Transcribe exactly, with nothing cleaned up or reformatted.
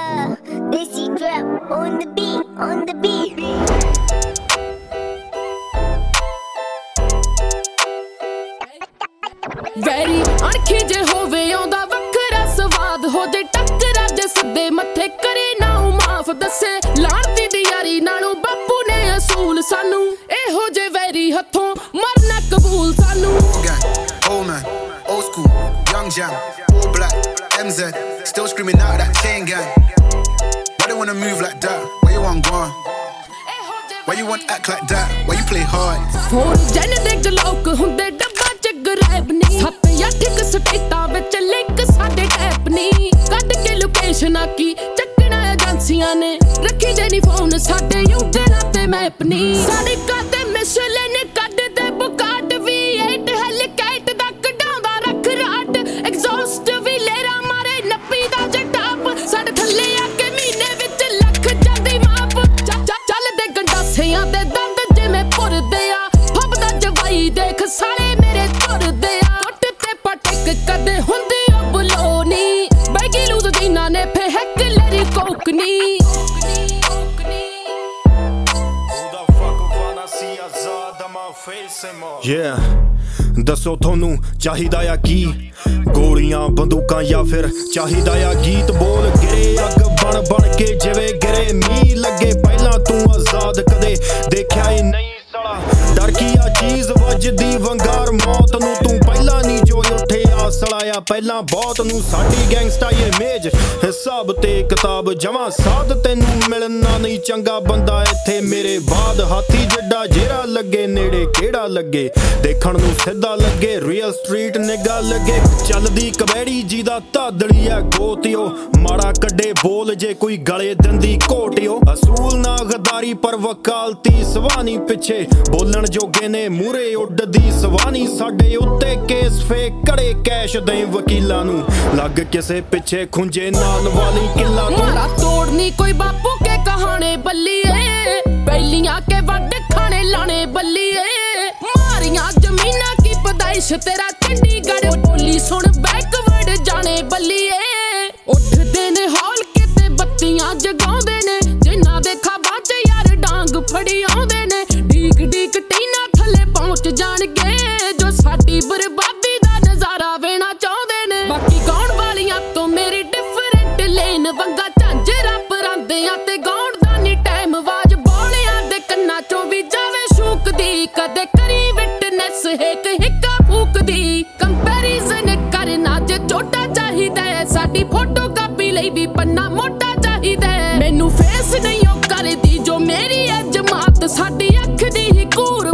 Yeah, Desi drop on the beat, on the beat. ਵੈਰੀ ਅਣਖੀ ਜੇ ਹੋਵੇ ਆਉਂਦਾ ਵੱਖਰਾ ਸਵਾਦ ਹੋ ਜੇ ਟੱਕਰਾ ਜੇ ਸਿੱਧੇ ਮੱਥੇ ਕਰੇ ਨਾ ਉਹ ਮਾਫ ਦੱਸੇ ਲਾਣਤੀ ਦੀ ਯਾਰੀ ਨਾਲੋਂ ਬਾਪੂ ਨੇ ਅਸੂਲ ਸਾਨੂੰ ਇਹੋ ਜੇ ਵੈਰੀ ਹੱਥੋਂ ਮਰਨਾ ਕਬੂਲ ਸਾਨੂੰ Old man, old school, young jam, all black, M Z, still screaming out that chain gang. Why they wanna move like that? Why you want gone? Why you want act like that? Why you play hard? ਫੋਨ ਜਨ ਦੇ ਜਲੋਕ ਹੁੰਦੇ ਡੱਬਾ ਚ grab ਨਹੀਂ ਸੱਤ ਜਾਂ ਠਿਕ ਸਟੇਟਾਂ ਵਿੱਚ ਲਿੰਕ ਸਾਡੇ ਟੈਪ ਨਹੀਂ ਕੱਢ ਕੇ ਲੋਕੇਸ਼ਨਾਂ ਕੀ ਚੱਕਣਾ ਏਜੰਸੀਆਂ ਨੇ ਰੱਖੀ ਜੇ ਨੀ ਫੋਨ ਸਾਡੇ ਉਂਗਲਾਂ ਤੇ ਮੈਪ ਨਹੀਂ ਸਾਡੇ ਕਾਤੇ ਮਿਸਲੇ ਨੇ ਕੱਢਦੇ ਬੁਕਾਟ ਵੀ ਏਟ ਹੈਲੀਕੈਟ ਦਾ ਕਢਾਉਂਦਾ ਰੱਖ ਰਾਟ ਐਗਜ਼ੌਸਟ ਵੀ ਲੇਰਾ ਮਾਰੇ ਨੱਪੀ ਦਾ ਜਟਾਪ ਸਾਡੇ ਥੱਲੇ ਆ ਕੇ ਮਹੀਨੇ ਵਿੱਚ ਲੱਖ ਜਾਂਦੀ ਮਾਪ ਚੱਲਦੇ ਗੰਡਾਸਿਆਂ ਦੇ ਦੰਦ ਜਿਵੇਂ ਭੁਰਦੇ ਆ ਫੱਬਦਾ ਜਵਾਈ ਦੇਖ ਸਾਲੇ ਮੇਰੇ ਤੁਰਦੇ ਆ ਟੁੱਟ ਤੇ ਪਟਕ ਕਦੇ ਹੁੰਦੀ ਉਹ ਬੁਲੋ ਨੀ ਬੈਗੀ ਲੂਜ਼ ਦੀਨਾ ਨੇ ਫੇ ਹੈਕ ਲੈਰੀ ਕੋਕਨੀ Yeah, ਦੱਸੋ ਤੁਹਾਨੂੰ ਚਾਹੀਦਾ ਆ ਕੀ ਗੋਲੀਆਂ ਬੰਦੂਕਾਂ ਜਾਂ ਫਿਰ ਚਾਹੀਦਾ ਆ ਗੀਤ ਬੋਲ ਗਿਰੇ ਅੱਗ ਬਣ ਬਣ ਕੇ ਜਿਵੇਂ ਗਿਰੇ ਮੀਂਹ ਲੱਗੇ ਪਹਿਲਾਂ ਤੂੰ ਆਜ਼ਾਦ ਕਦੇ ਦੇਖਿਆ ਹੀ ਨਹੀਂ ਸਾਲਾ ਡਰ ਕੀ ਆ ਚੀਜ਼ ਵੱਜਦੀ ਵੰਗਾਰ ਮੌਤ ਨੂੰ ਤੂੰ ਪਹਿਲਾਂ ਨਹੀਂ ਜੋ ਉੱਠਿਆ ਸਲਾਇਆ ਪਹਿਲਾਂ ਬਹੁਤ ਨੂੰ ਸਾਡੀ ਗੈਂਗਸਟਾ ਇਮੇਜ ਹਿਸਾਬ ਤੇ ਕਿਤਾਬ ਜਮਾਂ ਸਾਧ ਤੈਨੂੰ ਮਿਲਣਾ ਨਹੀਂ ਚੰਗਾ ਬੰਦਾ ਇੱਥੇ ਮੇਰੇ ਬਾਅਦ ਹਾਥੀ ਜੱਡਾ ਜਿਹੜਾ ਲੱਗੇ ਨੇੜੇ ਕਿਹੜਾ ਲੱਗੇ ਦੇਖਣ ਨੂੰ ਸਿੱਧਾ ਲੱਗੇ ਰੀਅਲ ਸਟਰੀਟ ਨਿਗਾ ਲੱਗੇ ਚੱਲਦੀ ਕਬੈੜੀ ਜਿਹਦਾ ਧਾਦਲੀ ਆ ਗੋਤਿਓ ਮਾੜਾ ਕੱਢੇ ਬੋਲ ਜੇ ਕੋਈ ਗਲੇ ਦੰਦੀ ਘੋਟਿਓ ਅਸੂਲ ਨਾ ਗਦਾਰੀ ਪਰ ਵਕਾਲਤੀ ਸਵਾਨੀ ਪਿੱਛੇ ਬੋਲਣ ਜੋਗੇ ਨੇ ਮੂਰੇ ਉੱਡਦੀ ਸਵਾਨੀ ਸਾਡੇ ਉੱਤੇ ਕੇਸ ਫੇਕ ਕੜੇ ਕੈਸ਼ ਦੇ ਵਕੀਲਾਂ ਨੂੰ ਲੱਗ ਕਿਸੇ ਪਿੱਛੇ ਖੁੰਝੇ ਨਾਲ ਵਾਲੀ ਕਿੱਲਾ ਤੂੰ ਮਾਰਾ ਤੋੜਨੀ ਕੋਈ ਬਾਪੂ ਕੇ ਕਹਾਣੇ ਬੱਲੀਏ ਪਹਿਲੀਆਂ ਕੇ ਵੱਡ ਖਾਣੇ ਲਾਣੇ ਬੱਲੀਏ ਮਾਰੀਆਂ ਜ਼ਮੀਨਾਂ ਕੀ ਪਦਾਇਸ਼ ਤੇਰਾ ਚੰਡੀਗੜ੍ਹ ਬੋਲੀ ਸੁਣ ਬੈਕਵਰਡ ਜਾਣੇ ਬੱਲੀਏ ਉੱਠਦੇ ਨੇ ਹੌਲ ਕੇ ਤੇ ਬੱਤੀਆਂ ਜਗਾਉਂਦੇ ਨੇ ਜਿਨ੍ਹਾਂ ਦੇ ਖਾਬਾਂ ਚ ਯਾਰ ਡਾਂਗ ਫੜੀ ਆਉਂਦੇ ਨੇ ਡੀਕ ਡੀਕ ਟੀਨਾ ਥੱਲੇ ਪਹੁੰਚ ਜਾਣਗੇ ਜੋ ਸਾਡੀ ਬਰਬਾਦੀ ਦਾ ਨਜ਼ਾਰਾ ਵੇਣਾ ਚਾਹੁੰਦੇ ਨੇ ਬਾਕੀ ਗਾਉਣ ਵਾਲੀਆਂ ਤੋਂ ਮੇਰੀ ਡਿਫਰੈਂਟ ਲੇਨ ਵੰਗਾ ਝਾਂਜਰਾ ਪਰਾਂਦਿਆਂ ਤੇ ਗਾਉਣ ਦਾ ਨੀ ਟਾਈਮ ਆਵਾਜ਼ ਬੋਲਿਆਂ ਦੇ ਕੰਨਾਂ ਚੋਂ ਵੀ ਜਾਵੇ ਸ਼ੂਕਦੀ ਕਦੇ ਕਰੀ ਵਿਟਨੈਸ ਹਿੱਕ ਹਿੱਕਾ ਫੂਕਦੀ ਕੰਪੈਰੀਜ਼ਨ ਕਰਨਾ ਜੇ ਛੋਟਾ ਚਾਹੀਦਾ ਸਾਡੀ ਫੋਟੋ ਕਾਪੀ ਲਈ ਵੀ ਪੰਨਾ ਮੋਟਾ ਚਾਹੀਦਾ ਮੈਨੂੰ ਫੇਸ ਨਹੀਂ ਉਹ ਕਰਦੀ ਜੋ ਮੇਰੀ ਅਜਮਾਤ ਸਾਡੀ ਅੱਖ ਦੀ ਹੀ ਕੂਰ